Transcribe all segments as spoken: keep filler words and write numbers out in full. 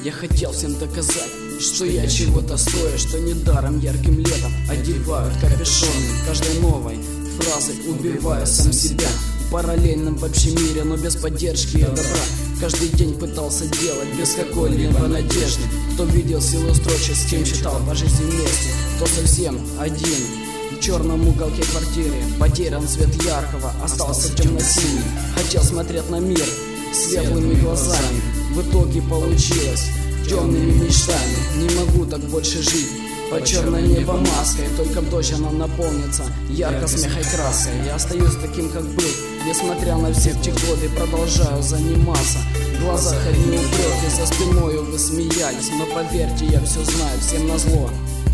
Я хотел всем доказать, что я чего-то стою, что недаром ярким летом одевают капюшоны. Каждой новой фразой убиваю сам себя. В параллельном вообще мире, но без поддержки и добра. Каждый день пытался делать без какой-либо надежды. Кто видел силу строчек, с кем читал по жизни вместе, кто совсем один в черном уголке квартиры. Потерян свет яркого, остался темно-синий. Хотел смотреть на мир светлыми глазами, в итоге получилось темными мечтами. Не могу так больше жить под черное небо маской, только в дождь она наполнится ярко смеха и краской. Я остаюсь таким, как был, несмотря на все те годы, продолжаю заниматься. В глазах одни упреки, за спиною вы смеялись, но поверьте, я все знаю, всем назло.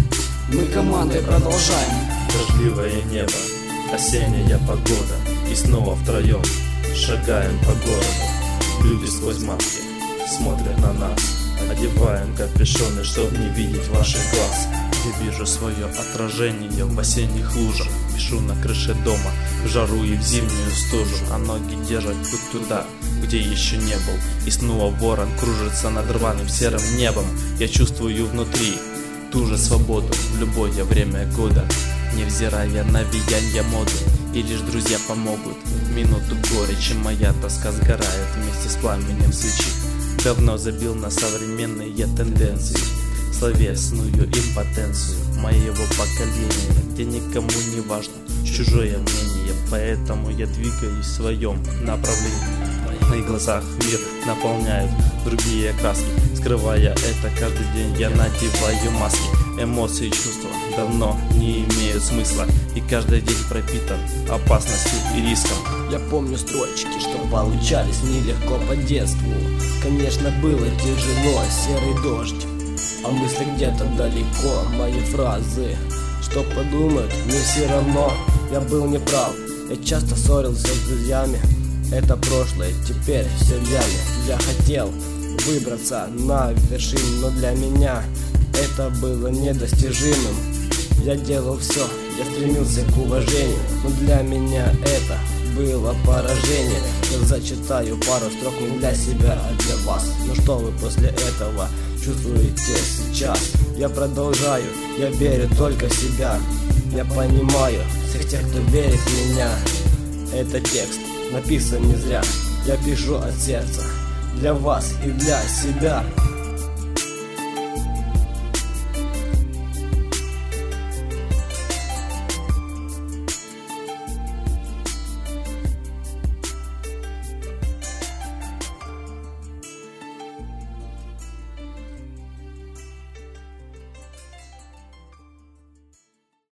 Мы командой продолжаем. Дождливое небо, осенняя погода, и снова втроем шагаем по городу. Люди сквозь маски смотрят на нас, одеваем капюшоны, чтоб не видеть ваших глаз. Я вижу свое отражение в осенних лужах, пишу на крыше дома в жару и в зимнюю стужу, а ноги держат путь туда, где еще не был. И снова ворон кружится над рваным серым небом. Я чувствую внутри ту же свободу в любое время года, невзирая на влияние моды. И лишь друзья помогут в минуту горечи. Моя тоска сгорает вместе с пламенем свечи. Давно забил на современные тенденции, словесную импотенцию моего поколения, где никому не важно чужое мнение. Поэтому я двигаюсь в своем направлении. В моих глазах мир наполняют другие краски. Скрывая это каждый день, я надеваю маски. Эмоции и чувства давно не имеют смысла, и каждый день пропитан опасностью и риском. Я помню строчки, что получались нелегко по детству. Конечно, было тяжело, серый дождь, а мысли где-то далеко. Мои фразы, что подумают, мне все равно. Я был неправ, я часто ссорился с друзьями. Это прошлое, теперь все вяло. Я хотел выбраться на вершину, но для меня это было недостижимым. Я делал все, я стремился к уважению, но для меня это было поражение. Я зачитаю пару строк не для себя, а для вас. Но что вы после этого чувствуете сейчас? Я продолжаю, я верю только в себя. Я понимаю всех тех, кто верит в меня. Этот текст написан не зря. Я пишу от сердца для вас и для себя.